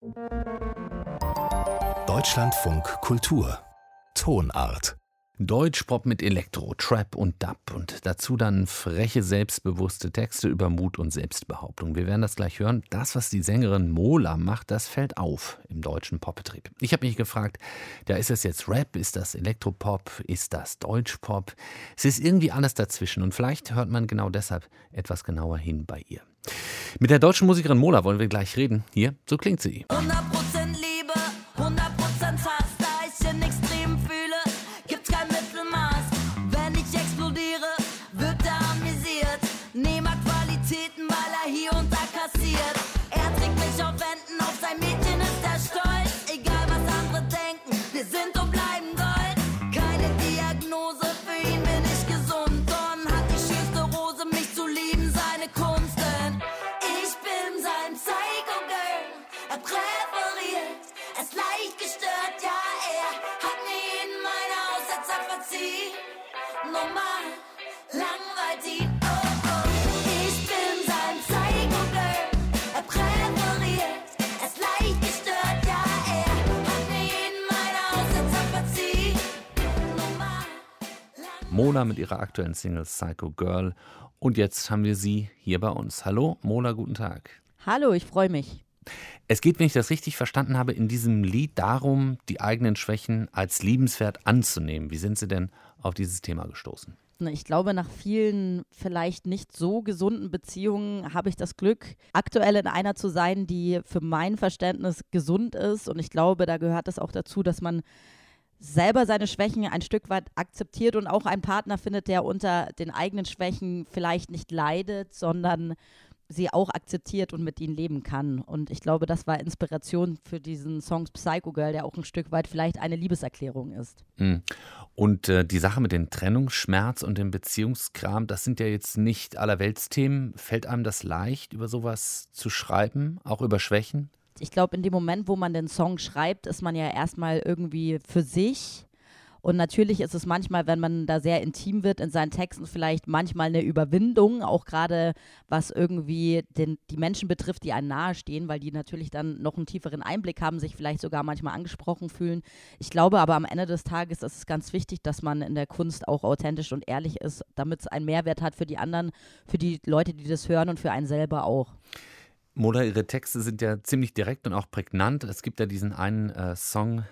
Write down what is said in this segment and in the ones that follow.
Deutschlandfunk Kultur Tonart Deutschpop mit Elektro, Trap und Dub und dazu dann freche, selbstbewusste Texte über Mut und Selbstbehauptung. Wir werden das gleich hören. Das, was die Sängerin Mola macht, das fällt auf im deutschen Popbetrieb. Ich habe mich gefragt, ja, ist das jetzt Rap, ist das Elektropop, ist das Deutschpop? Es ist irgendwie alles dazwischen und vielleicht hört man genau deshalb etwas genauer hin bei ihr. Mit der deutschen Musikerin Mola wollen wir gleich reden. Hier, so klingt sie. 100% Liebe, 100% Hass, da ich in Extremen fühle, gibt's kein Mittelmaß. Wenn ich explodiere, wird er amüsiert. Nehme Qualitäten, weil er hier und da kassiert. Er trägt mich auf Händen, auf sein Mädchen ist er stolz. Egal was andere denken, wir sind und bleiben Gold. Keine Diagnose, für ihn bin ich gesund. Don hat die schönste Rose, mich zu lieben, seine Kunst. Denn ich bin sein Psycho-Girl, er präferiert, er ist leicht gestört, ja, er hat mir jeden meiner Aussetzer verziehen. Normal, langweilt ihn, oh, oh. Ich bin sein Psycho-Girl, er präferiert, er ist leicht gestört, ja, er hat mir jeden meiner Aussetzer verziehen. Normal, Mola mit ihrer aktuellen Single Psycho Girl. Und jetzt haben wir sie hier bei uns. Hallo, Mola, guten Tag. Hallo, ich freue mich. Es geht, wenn ich das richtig verstanden habe, in diesem Lied darum, die eigenen Schwächen als liebenswert anzunehmen. Wie sind Sie denn auf dieses Thema gestoßen? Ich glaube, nach vielen vielleicht nicht so gesunden Beziehungen habe ich das Glück, aktuell in einer zu sein, die für mein Verständnis gesund ist. Und ich glaube, da gehört es auch dazu, dass man selber seine Schwächen ein Stück weit akzeptiert und auch einen Partner findet, der unter den eigenen Schwächen vielleicht nicht leidet, sondern sie auch akzeptiert und mit ihnen leben kann. Und ich glaube, das war Inspiration für diesen Song Psycho Girl, der auch ein Stück weit vielleicht eine Liebeserklärung ist. Und die Sache mit dem Trennungsschmerz und dem Beziehungskram, das sind ja jetzt nicht Allerweltsthemen. Fällt einem das leicht, über sowas zu schreiben, auch über Schwächen? Ich glaube, in dem Moment, wo man den Song schreibt, ist man ja erstmal irgendwie für sich. Und natürlich ist es manchmal, wenn man da sehr intim wird in seinen Texten, vielleicht manchmal eine Überwindung, auch gerade was irgendwie die Menschen betrifft, die einem nahestehen, weil die natürlich dann noch einen tieferen Einblick haben, sich vielleicht sogar manchmal angesprochen fühlen. Ich glaube aber am Ende des Tages ist es ganz wichtig, dass man in der Kunst auch authentisch und ehrlich ist, damit es einen Mehrwert hat für die anderen, für die Leute, die das hören und für einen selber auch. Mola, ihre Texte sind ja ziemlich direkt und auch prägnant. Es gibt ja diesen einen Song,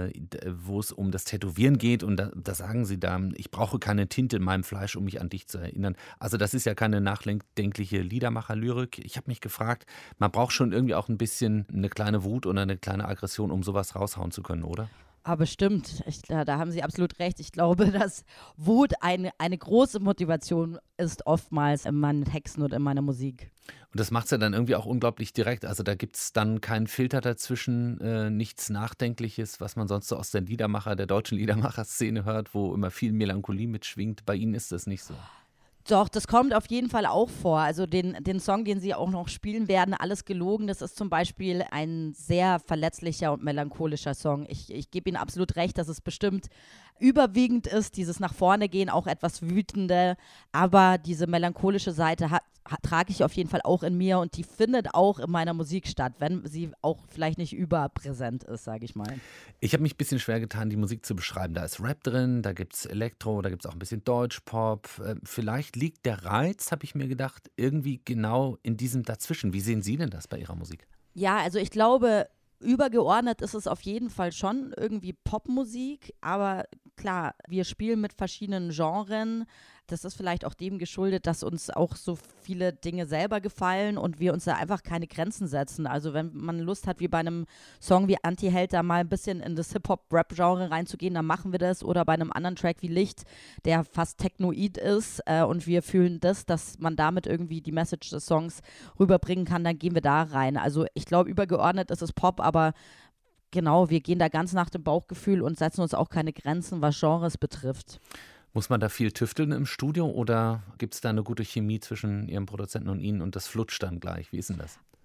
wo es um das Tätowieren geht und da sagen sie da, ich brauche keine Tinte in meinem Fleisch, um mich an dich zu erinnern. Also das ist ja keine nachdenkliche Liedermacher-Lyrik. Ich habe mich gefragt, man braucht schon irgendwie auch ein bisschen eine kleine Wut oder eine kleine Aggression, um sowas raushauen zu können, oder? Aber stimmt, da haben Sie absolut recht. Ich glaube, dass Wut eine große Motivation ist oftmals in meinen Texten und in meiner Musik. Und das macht es ja dann irgendwie auch unglaublich direkt. Also da gibt es dann keinen Filter dazwischen, nichts Nachdenkliches, was man sonst so aus der deutschen Liedermacher-Szene hört, wo immer viel Melancholie mitschwingt. Bei Ihnen ist das nicht so. Doch, das kommt auf jeden Fall auch vor. Also den Song, den Sie auch noch spielen werden, Alles gelogen, das ist zum Beispiel ein sehr verletzlicher und melancholischer Song. Ich gebe Ihnen absolut recht, dass es bestimmt überwiegend ist, dieses nach vorne gehen, auch etwas wütende, aber diese melancholische Seite trage ich auf jeden Fall auch in mir und die findet auch in meiner Musik statt, wenn sie auch vielleicht nicht überpräsent ist, sage ich mal. Ich habe mich ein bisschen schwer getan, die Musik zu beschreiben. Da ist Rap drin, da gibt es Elektro, da gibt es auch ein bisschen Deutschpop. Vielleicht liegt der Reiz, habe ich mir gedacht, irgendwie genau in diesem Dazwischen. Wie sehen Sie denn das bei Ihrer Musik? Ja, also ich glaube, übergeordnet ist es auf jeden Fall schon irgendwie Popmusik, aber klar, wir spielen mit verschiedenen Genren. Das ist vielleicht auch dem geschuldet, dass uns auch so viele Dinge selber gefallen und wir uns da einfach keine Grenzen setzen. Also wenn man Lust hat, wie bei einem Song wie Anti-Held da mal ein bisschen in das Hip-Hop-Rap-Genre reinzugehen, dann machen wir das. Oder bei einem anderen Track wie Licht, der fast technoid ist und wir fühlen das, dass man damit irgendwie die Message des Songs rüberbringen kann, dann gehen wir da rein. Also ich glaube, übergeordnet ist es Pop, aber genau, wir gehen da ganz nach dem Bauchgefühl und setzen uns auch keine Grenzen, was Genres betrifft. Muss man da viel tüfteln im Studio oder gibt es da eine gute Chemie zwischen Ihrem Produzenten und Ihnen und das flutscht dann gleich? Wie ist denn das?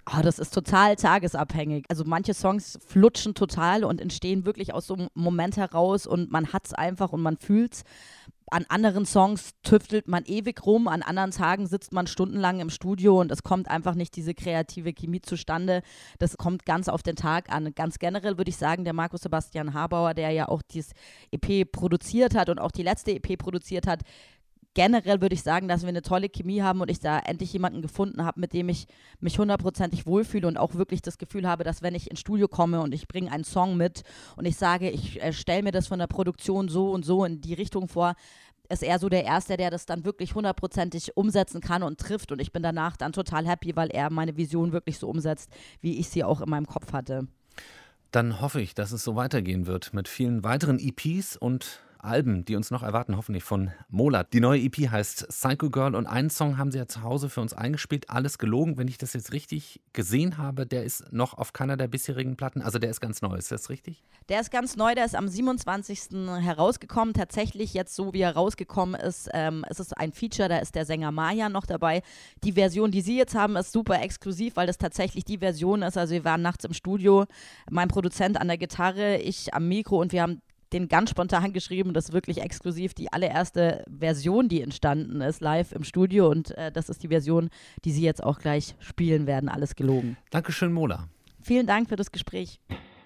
Das ist total tagesabhängig. Also manche Songs flutschen total und entstehen wirklich aus so einem Moment heraus und man hat es einfach und man fühlt es. An anderen Songs tüftelt man ewig rum, an anderen Tagen sitzt man stundenlang im Studio und es kommt einfach nicht diese kreative Chemie zustande. Das kommt ganz auf den Tag an. Ganz generell würde ich sagen, der Markus Sebastian Harbauer, der ja auch dieses EP produziert hat und auch die letzte EP produziert hat, generell würde ich sagen, dass wir eine tolle Chemie haben und ich da endlich jemanden gefunden habe, mit dem ich mich 100%ig wohlfühle und auch wirklich das Gefühl habe, dass wenn ich ins Studio komme und ich bringe einen Song mit und ich sage, ich stelle mir das von der Produktion so und so in die Richtung vor, ist er so der Erste, der das dann wirklich 100%ig umsetzen kann und trifft und ich bin danach dann total happy, weil er meine Vision wirklich so umsetzt, wie ich sie auch in meinem Kopf hatte. Dann hoffe ich, dass es so weitergehen wird mit vielen weiteren EPs und Alben, die uns noch erwarten, hoffentlich von Mola. Die neue EP heißt Psycho Girl und einen Song haben sie ja zu Hause für uns eingespielt, Alles gelogen. Wenn ich das jetzt richtig gesehen habe, der ist noch auf keiner der bisherigen Platten, also der ist ganz neu, ist das richtig? Der ist ganz neu, der ist am 27. herausgekommen. Tatsächlich jetzt so, wie er rausgekommen ist, es ist ein Feature, da ist der Sänger Maja noch dabei. Die Version, die sie jetzt haben, ist super exklusiv, weil das tatsächlich die Version ist. Also wir waren nachts im Studio, mein Produzent an der Gitarre, ich am Mikro und wir haben den ganz spontan geschrieben, das ist wirklich exklusiv die allererste Version, die entstanden ist, live im Studio und das ist die Version, die Sie jetzt auch gleich spielen werden, Alles gelogen. Dankeschön, Mola. Vielen Dank für das Gespräch.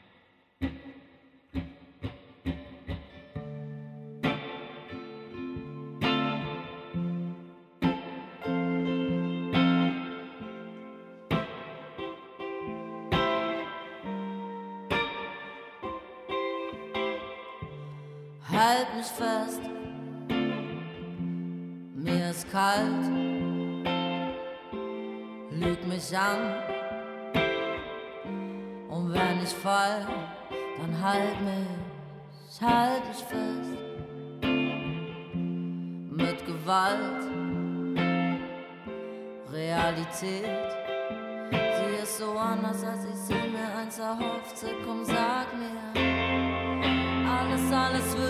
Halt mich fest, mir ist kalt, lüg mich an und wenn ich fall, dann halt mich fest, mit Gewalt, Realität, sie ist so anders, als ich sie mir einst erhoffte, komm sag mir, alles wird